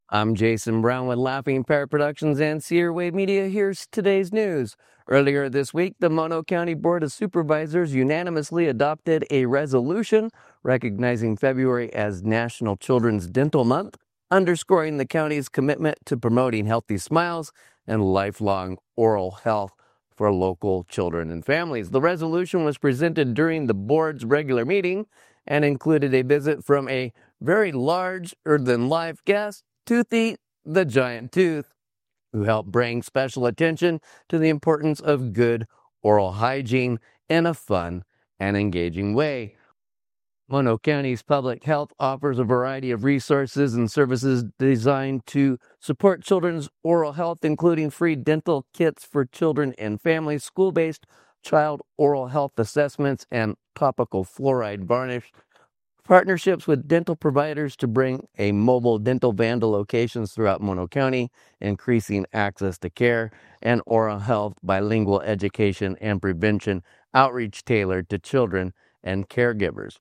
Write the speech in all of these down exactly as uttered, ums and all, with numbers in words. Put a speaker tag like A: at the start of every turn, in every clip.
A: I'm Jason Brown with Laughing Parrot Productions and Sierra Wave Media. Here's today's news. Earlier this week, the Mono County Board of Supervisors unanimously adopted a resolution recognizing February as National Children's Dental Month, underscoring the county's commitment to promoting healthy smiles and lifelong oral health for local children and families. The resolution was presented during the board's regular meeting and included a visit from a very larger-than-life guest, Toothy the Giant Tooth, who helped bring special attention to the importance of good oral hygiene in a fun and engaging way. Mono County's public health offers a variety of resources and services designed to support children's oral health, including free dental kits for children and families, school-based child oral health assessments, and topical fluoride varnish. Partnerships with dental providers to bring a mobile dental van to locations throughout Mono County, increasing access to care, and oral health bilingual education and prevention outreach tailored to children and caregivers.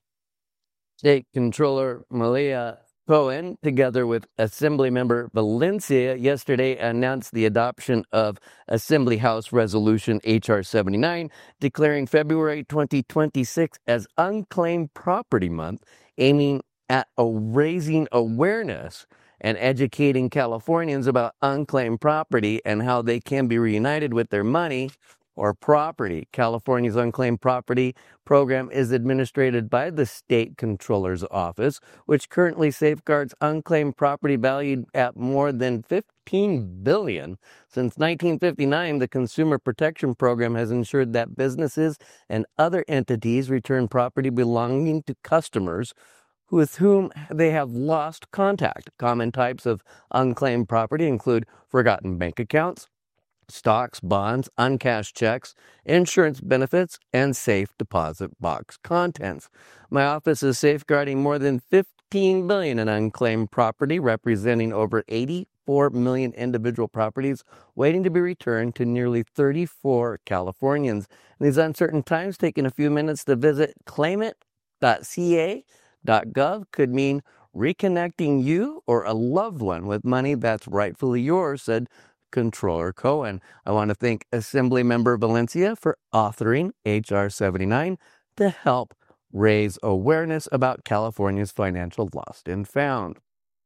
A: State Controller Malia Cohen, together with Assemblymember Valencia, yesterday announced the adoption of Assembly House Resolution H R seventy-nine, declaring February twenty twenty-six as Unclaimed Property Month, aiming at a raising awareness and educating Californians about unclaimed property and how they can be reunited with their money or property. California's Unclaimed Property Program is administered by the State Controller's Office, which currently safeguards unclaimed property valued at more than fifteen billion dollars. Since nineteen fifty-nine, the Consumer Protection Program has ensured that businesses and other entities return property belonging to customers with whom they have lost contact. Common types of unclaimed property include forgotten bank accounts, stocks, bonds, uncashed checks, insurance benefits, and safe deposit box contents. My office is safeguarding more than fifteen billion dollars in unclaimed property, representing over eighty-four million individual properties waiting to be returned to nearly thirty-four Californians. In these uncertain times, taking a few minutes to visit claim it dot c a dot gov could mean reconnecting you or a loved one with money that's rightfully yours, said Controller Cohen. I want to thank Assemblymember Valencia for authoring H R seventy-nine to help raise awareness about California's financial lost and found.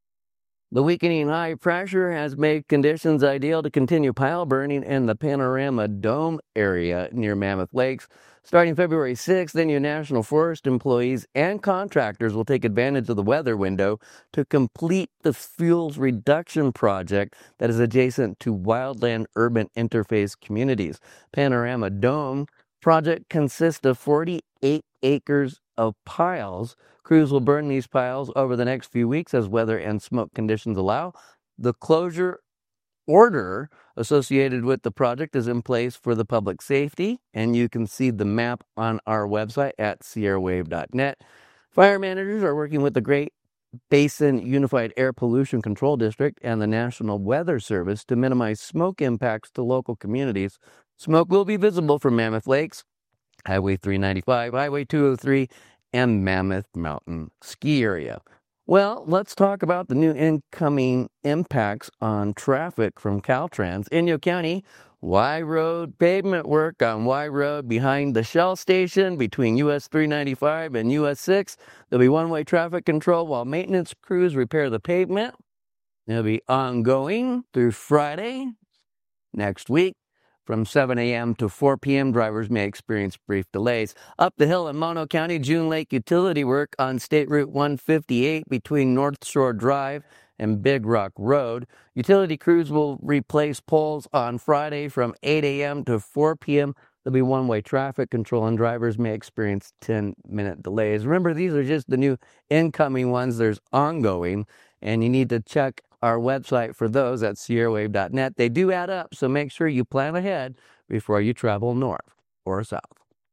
A: The weakening high pressure has made conditions ideal to continue pile burning in the Panorama Dome area near Mammoth Lakes. Starting February sixth, Inyo National Forest employees and contractors will take advantage of the weather window to complete the fuels reduction project that is adjacent to wildland urban interface communities. Panorama Dome project consists of forty-eight acres of piles. Crews will burn these piles over the next few weeks as weather and smoke conditions allow. The closure order associated with the project is in place for the public safety, and you can see the map on our website at sierra wave dot net. Fire managers are working with the Great Basin Unified Air Pollution Control District and the National Weather Service to minimize smoke impacts to local communities. Smoke will be visible from Mammoth Lakes, Highway three ninety-five, Highway two oh three, and Mammoth Mountain Ski Area. Well, let's talk about the new incoming impacts on traffic from Caltrans. Inyo County, Y Road pavement work on Y Road behind the Shell station between U S three ninety-five and U S six. There'll be one-way traffic control while maintenance crews repair the pavement. It'll be ongoing through Friday next week. From seven a.m. to four p.m., drivers may experience brief delays. Up the hill in Mono County, June Lake utility work on State Route one fifty-eight between North Shore Drive and Big Rock Road. Utility crews will replace poles on Friday from eight a.m. to four p.m. There'll be one-way traffic control, and drivers may experience ten-minute delays. Remember, these are just the new incoming ones. There's ongoing, and you need to check our website for those at sierra wave dot net. They do add up, so make sure you plan ahead before you travel north or south.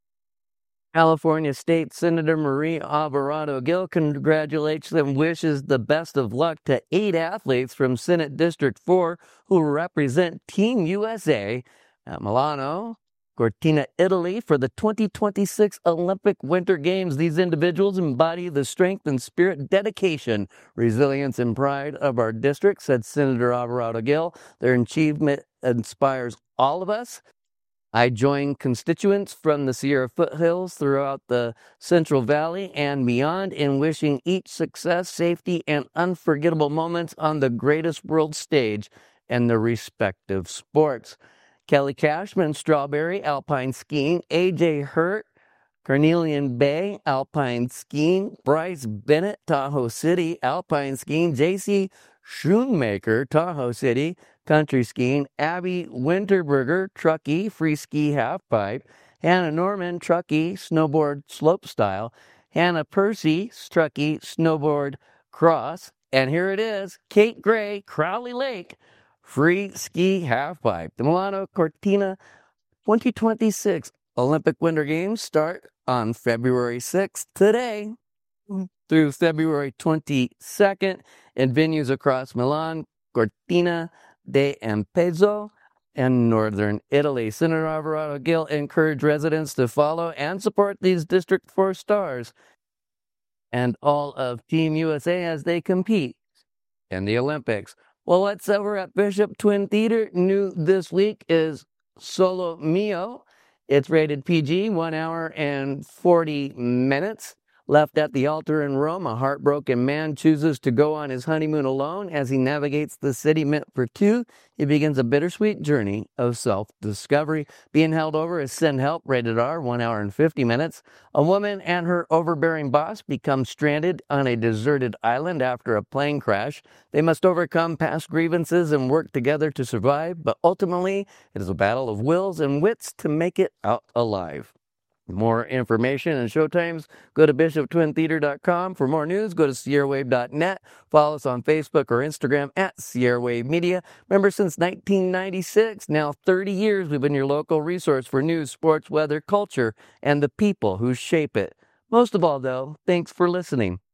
A: California State Senator Marie Alvarado Gil congratulates and wishes the best of luck to eight athletes from Senate District four who represent Team U S A at Milano Cortina, Italy for the twenty twenty-six Olympic Winter Games. These individuals embody the strength and spirit, dedication, resilience, and pride of our district, said Senator Alvarado Gil. Their achievement inspires all of us. I join constituents from the Sierra foothills throughout the Central Valley and beyond in wishing each success, safety, and unforgettable moments on the greatest world stage and the respective sports. Kelly Cashman, Strawberry, Alpine Skiing. A J Hurt, Carnelian Bay, Alpine Skiing. Bryce Bennett, Tahoe City, Alpine Skiing. J C Schoonmaker, Tahoe City, Country Skiing. Abby Winterberger, Truckee, Free Ski Halfpipe. Hannah Norman, Truckee, Snowboard Slopestyle. Hannah Percy, Truckee, Snowboard Cross. And here it is, Kate Gray, Crowley Lake, Free Ski Halfpipe. The Milano Cortina twenty twenty-six Olympic Winter Games start on February sixth today through February twenty-second in venues across Milan, Cortina d'Ampezzo, and northern Italy. Senator Alvarado Gil encouraged residents to follow and support these District four stars and all of Team U S A as they compete in the Olympics. Well, what's over at Bishop Twin Theater new this week is Solo Mio. It's rated P G, one hour and forty minutes. Left at the altar in Rome, a heartbroken man chooses to go on his honeymoon alone. As he navigates the city meant for two, he begins a bittersweet journey of self-discovery. Being held over is Send Help, rated R, one hour and fifty minutes. A woman and her overbearing boss become stranded on a deserted island after a plane crash. They must overcome past grievances and work together to survive, but ultimately, it is a battle of wills and wits to make it out alive. More information and showtimes, go to bishop twin theater dot com. For more news, go to sierra wave dot net. Follow us on Facebook or Instagram at Sierra Wave Media. Remember, since nineteen ninety-six, now thirty years, we've been your local resource for news, sports, weather, culture, and the people who shape it. Most of all, though, thanks for listening.